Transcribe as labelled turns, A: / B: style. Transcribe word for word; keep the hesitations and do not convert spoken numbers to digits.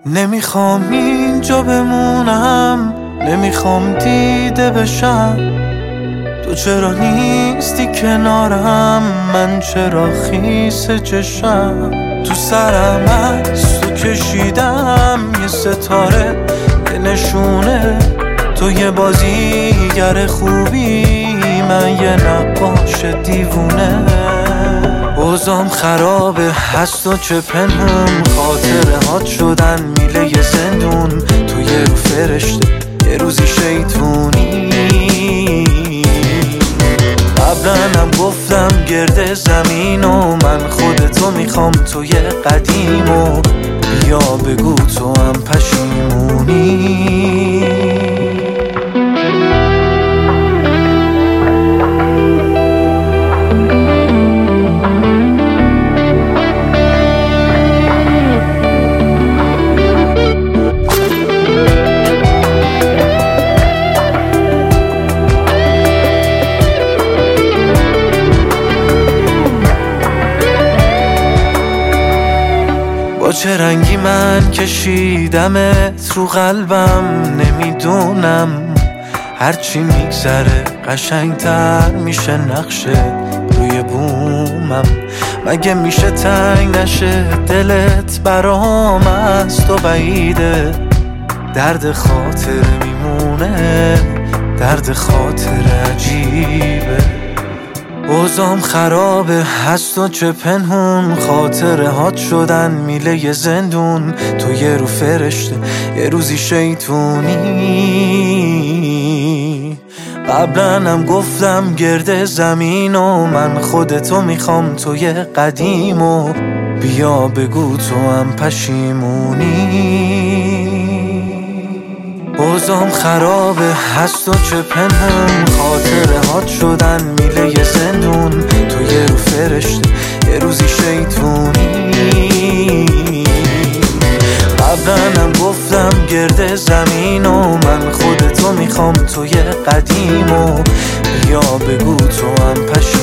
A: نمیخوام اینجا بمونم، نمیخوام دیده بشم. تو چرا نیستی کنارم، من چرا خیس چشم. تو سرم از تو کشیدم یه ستاره، یه نشونه تو یه بازیگر خوبی، من یه نقاش دیوونه. اوضاعم خرابه، هست و چه پنهون، خاطره هات شدن میله یه زندون. تو یه رو فرشته یه روزی شیطونی. قبلنم گفتم گرد زمین و من خودتو میخوام، تو یه قدیم و بیا بگو تو هم پشیمونی. با چه رنگی من کشیدمت رو قلبم، نمیدونم هرچی میگذره قشنگتر میشه نقشه روی بومم. مگه میشه تنگ نشه دلت برام، از تو بعیده. درد خاطر میمونه، درد خاطر عجیبه. اوضاعم خرابه، هست و چه پنهون، خاطره هات شدن میله یه زندون. تو یه رو فرشته یه روزی شیطونی. قبلنم گفتم گرد زمین و من خودتو میخوام، تو یه قدیم و بیا بگو تو هم پشیمونی. اوضاعم خرابه، هست و چه پنهون، خاطره هات شدن میله یه زندون. تو یه رو فرشته یه روزی شیطونی. قبلنم گفتم گرد زمین و من خودتو میخوام، تو یه قدیم و بیا بگو تو هم پشیمونی.